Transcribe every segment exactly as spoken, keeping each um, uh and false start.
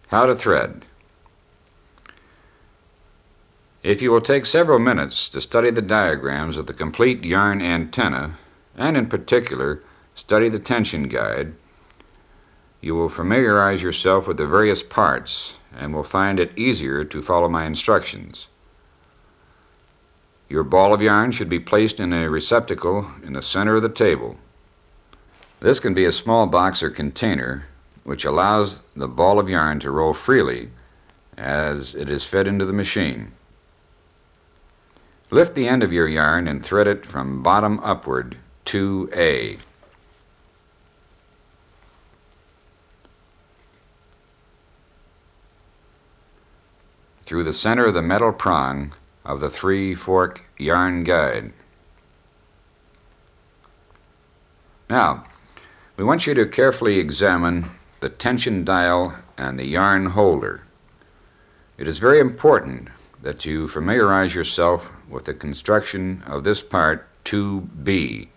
How to thread. If you will take several minutes to study the diagrams of the complete yarn antenna, and in particular study the tension guide, you will familiarize yourself with the various parts and will find it easier to follow my instructions. Your ball of yarn should be placed in a receptacle in the center of the table. This can be a small box or container which allows the ball of yarn to roll freely as it is fed into the machine. Lift the end of your yarn and thread it from bottom upward to A. Through the center of the metal prong of the three-fork yarn guide. Now, we want you to carefully examine the tension dial and the yarn holder. It is very important that you familiarize yourself with the construction of this part two B.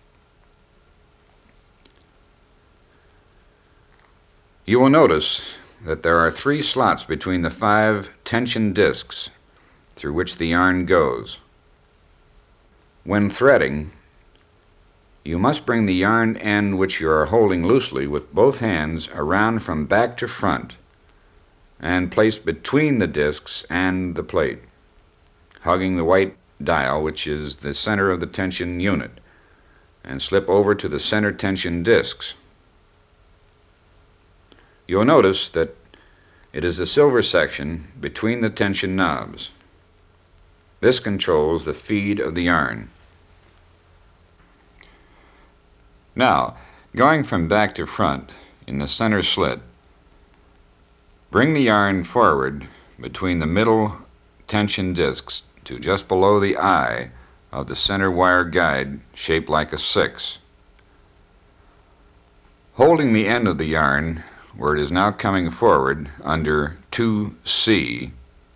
You will notice that there are three slots between the five tension discs through which the yarn goes. When threading, you must bring the yarn end which you are holding loosely with both hands around from back to front and place between the discs and the plate, hugging the white dial, which is the center of the tension unit, and slip over to the center tension discs. You'll notice that it is the silver section between the tension knobs. This controls the feed of the yarn. Now, going from back to front in the center slit, bring the yarn forward between the middle tension discs to just below the eye of the center wire guide shaped like a six. Holding the end of the yarn where it is now coming forward under two C,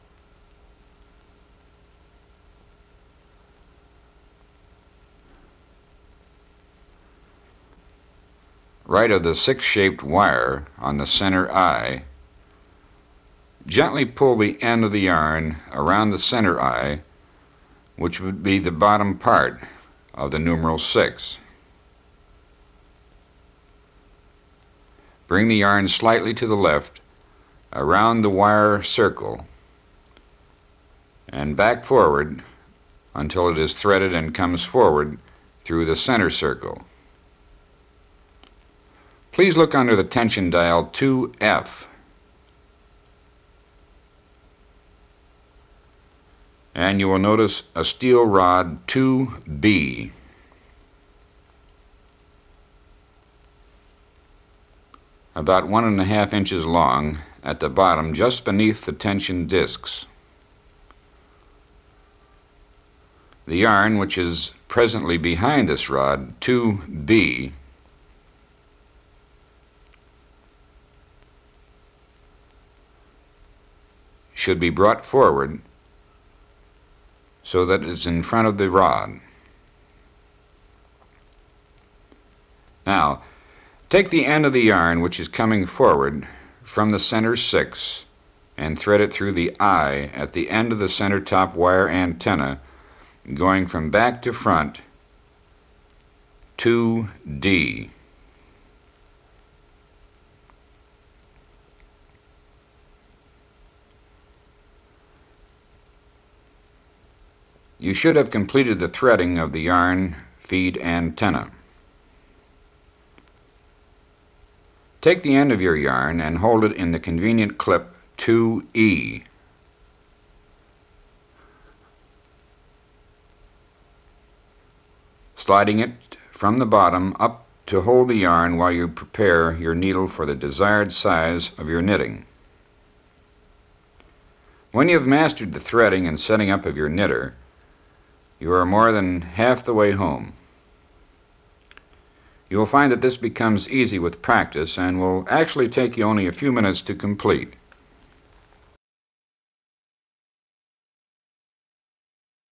right of the six-shaped wire on the center eye, gently pull the end of the yarn around the center eye, which would be the bottom part of the numeral six. Bring the yarn slightly to the left around the wire circle and back forward until it is threaded and comes forward through the center circle. Please look under the tension dial two F. And you will notice a steel rod two B. About one and a half inches long at the bottom, just beneath the tension discs. The yarn, which is presently behind this rod, two B, should be brought forward so that it's in front of the rod. Now, take the end of the yarn which is coming forward from the center six and thread it through the eye at the end of the center top wire antenna, going from back to front two D. You should have completed the threading of the yarn feed antenna. Take the end of your yarn and hold it in the convenient clip two E. Sliding it from the bottom up to hold the yarn while you prepare your needle for the desired size of your knitting. When you have mastered the threading and setting up of your knitter, you are more than half the way home. You will find that this becomes easy with practice and will actually take you only a few minutes to complete.